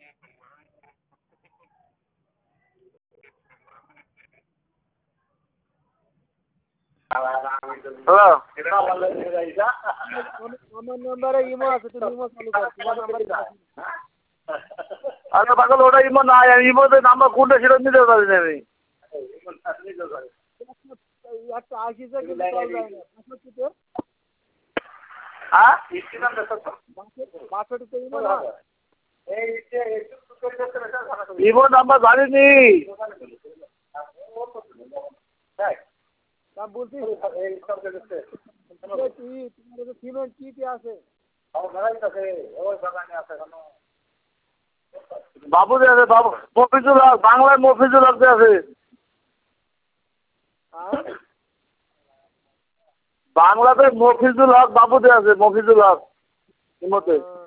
Hello, আমার নাম্বারে imo আছে, তুমি ইমো চালু করো, তোমার নাম্বারে আচ্ছা পাগল ওটা ইমো নাই, ইমোতে নাম্বার কোনটা সেটা নিতে পারি না আমি। একটা আশিতে কিন্তু কল যায় না, হ্যাঁ বাষট্টিতে ইমো না, ইমো নাম্বার জানিনি। তা বলছি তোমার সিমেন্ট কি আছে? বাবুতে আছে, বাবু মফিজুল হক, বাংলায় মফিজুল হক আছে। বাংলাতে মফিজুল হক বাবুতে আছে, মফিজুল হক ইমোতে।